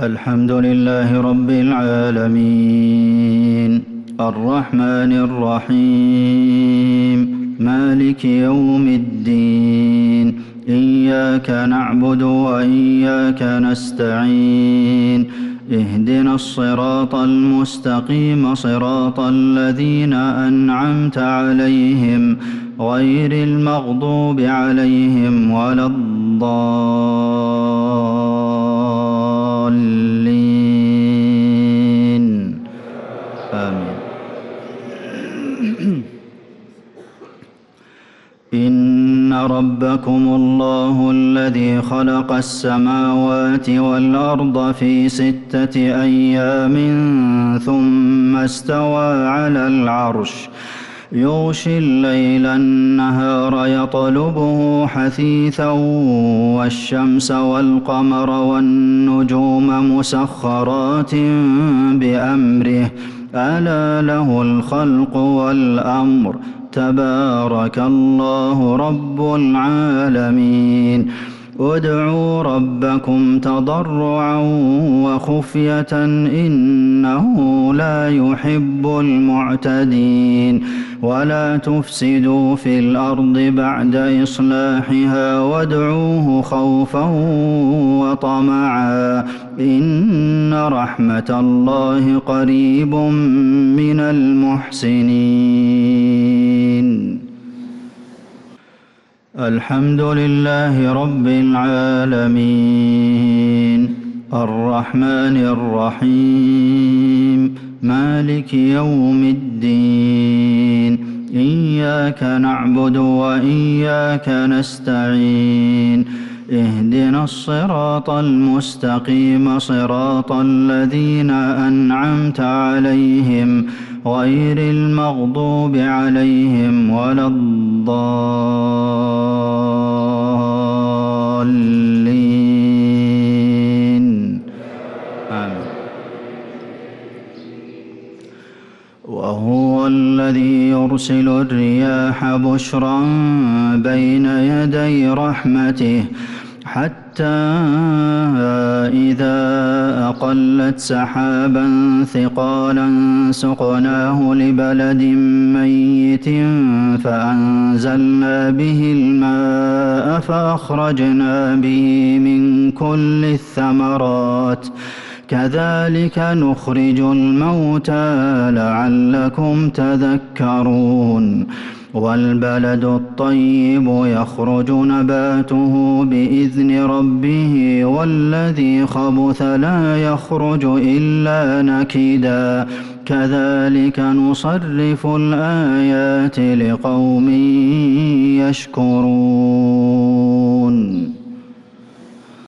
الحمد لله رب العالمين الرحمن الرحيم مالك يوم الدين إياك نعبد وإياك نستعين اهدنا الصراط المستقيم صراط الذين أنعمت عليهم غير المغضوب عليهم ولا الضالين آمين. إن ربكم الله الذي خلق السماوات والأرض في 6 أيام ثم استوى على العرش يغشي الليل النهار يطلبه حثيثا والشمس والقمر والنجوم مسخرات بأمره ألا له الخلق والأمر تبارك الله رب العالمين. ادعوا ربكم تضرعا وخفية إنه لا يحب المعتدين ولا تفسدوا في الأرض بعد إصلاحها وادعوه خوفا وطمعا إن رحمة الله قريب من المحسنين. الحمد لله رب العالمين الرحمن الرحيم مالك يوم الدين إياك نعبد وإياك نستعين اهدنا الصراط المستقيم صراط الذين أنعمت عليهم غير المغضوب عليهم ولا الضالين آمين. وهو الذي يرسل الرياح بشرا بين يدي رحمته حتى إذا أقلت سحابا ثقالا سقناه لبلد ميت فأنزلنا به الماء فأخرجنا به من كل الثمرات كذلك نخرج الموتى لعلكم تذكرون. والبلد الطيب يخرج نباته بإذن ربه والذي خبث لا يخرج إلا نكدا كذلك نصرف الآيات لقوم يشكرون.